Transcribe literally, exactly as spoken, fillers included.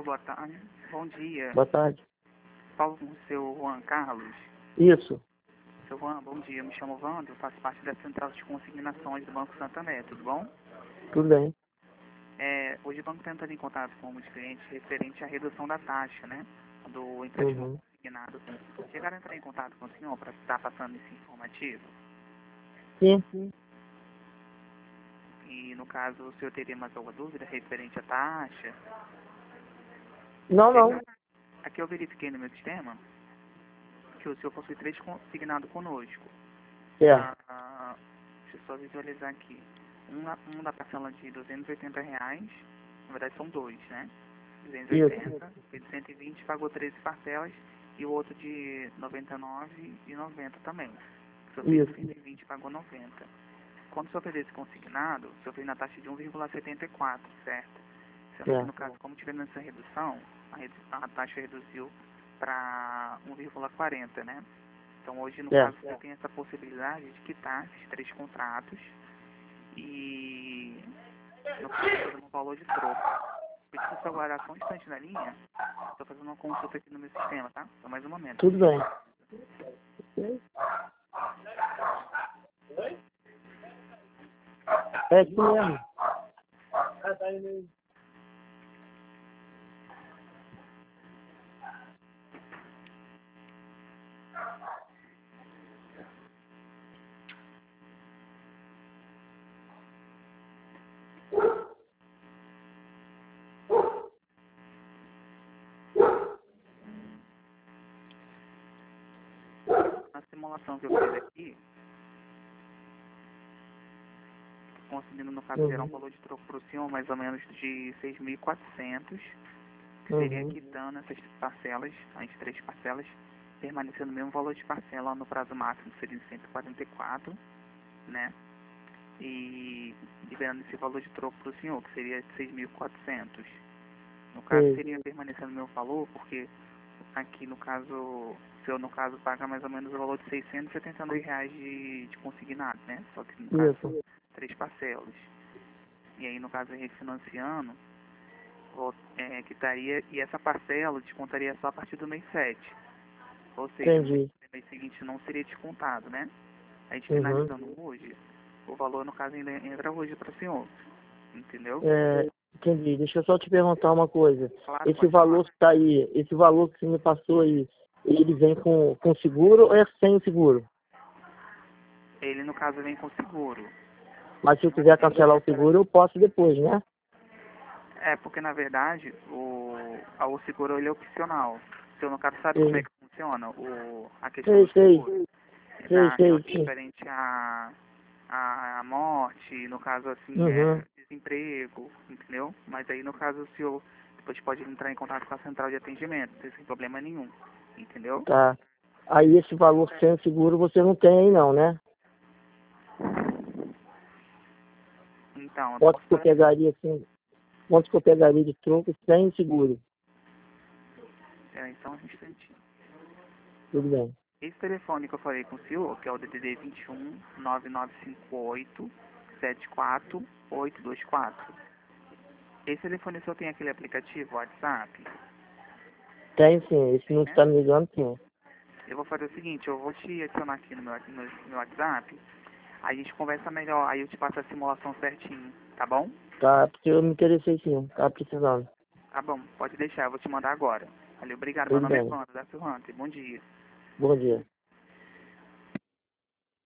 Alô, boa tarde. Bom dia. Boa tarde. Falo com o seu Juan Carlos. Isso. Seu Juan, bom dia. Eu me chamo Wando, faço parte da Central de Consignações do Banco Santander, tudo bom? Tudo bem. É, hoje o banco está entrando em contato com os clientes referente à redução da taxa, né? Do empréstimo Uhum. consignado. Chegaram a entrar em contato com o senhor para estar passando esse informativo? Sim, sim. E no caso, o senhor teria mais alguma dúvida referente à taxa? Não, não. Aqui eu verifiquei no meu sistema que o senhor possui três consignados conosco. É. Ah, ah, deixa eu só visualizar aqui. Um, na- um da parcela de duzentos e oitenta reais, na verdade são dois, né? duzentos e oitenta, e de cento e vinte pagou treze parcelas, e o outro de noventa e nove e noventa e noventa também. O senhor fez Isso. cento e vinte e pagou noventa. Quando o senhor fez esse consignado, o senhor fez na taxa de um vírgula setenta e quatro, certo? Sendo que É. no caso, como tivemos essa redução, a, redu a taxa reduziu para um vírgula quarenta, né? Então hoje, no É. caso, você tem essa possibilidade de quitar esses três contratos e no caso, fazendo um valor de troco. Pedir para você aguardar só um instante na linha, estou fazendo uma consulta aqui no meu sistema, tá? Só mais um momento. Tudo bem. É isso mesmo. Na simulação que eu fiz aqui, conseguindo, no caso, gerar um Uhum. valor de troco para o senhor mais ou menos de seis mil e quatrocentos, que seria Uhum. quitando essas parcelas, as três parcelas, permanecendo o mesmo valor de parcela no prazo máximo, seria de cento e quarenta e quatro, né? E liberando esse valor de troco para o senhor, que seria de seis mil e quatrocentos. No caso, Sei. seria permanecendo o meu valor, porque aqui, no caso, o senhor, no caso, paga mais ou menos o valor de seiscentos e setenta e nove reais de, de consignado, né? Só que, no caso, são Isso. três parcelas. E aí, no caso, refinanciando, vol- é, quitaria, e essa parcela descontaria só a partir do mês sete. Ou seja, no mês, Entendi. no mês seguinte não seria descontado, né? A gente Uhum. finalizando hoje, o valor, no caso, ainda entra hoje para o senhor. Entendeu? É, entendi. Deixa eu só te perguntar uma coisa. Claro, Esse pode falar. valor que tá aí, esse valor que você me passou aí, ele vem com, com seguro ou é sem o seguro? Ele, no caso, vem com seguro. Mas se eu quiser cancelar o seguro, eu posso depois, né? É, porque na verdade o, a- o seguro ele é opcional. O senhor no caso sabe como é Sei, que funciona o, a questão sei, do sei, seguro? É sei, da, sei, sim. referente à a, a morte, no caso assim, Uhum. é desemprego, entendeu? Mas aí no caso o senhor depois pode entrar em contato com a central de atendimento, sem problema nenhum, entendeu? Tá. Aí esse valor sem seguro você não tem aí não, né? Então, eu Quanto posso que eu estar. pegaria assim, quanto que eu pegaria de troco sem seguro? Peraí, só um instantinho. Tudo bem. Esse telefone que eu falei com o senhor, que é o D D D vinte e um, nove nove cinco oito, sete quatro oito dois quatro. Esse telefone só tem aquele aplicativo WhatsApp, Tem sim, esse não né? está me ligando sim. Eu vou fazer o seguinte, eu vou te adicionar aqui no meu, no meu WhatsApp, aí a gente conversa melhor, aí eu te passo a simulação certinho, tá bom? Tá, porque eu me interessei sim, tá precisando. Tá bom, pode deixar, eu vou te mandar agora. Valeu, obrigado, meu Tudo nome é bem. Wanda, da Hunter, bom dia. Bom dia.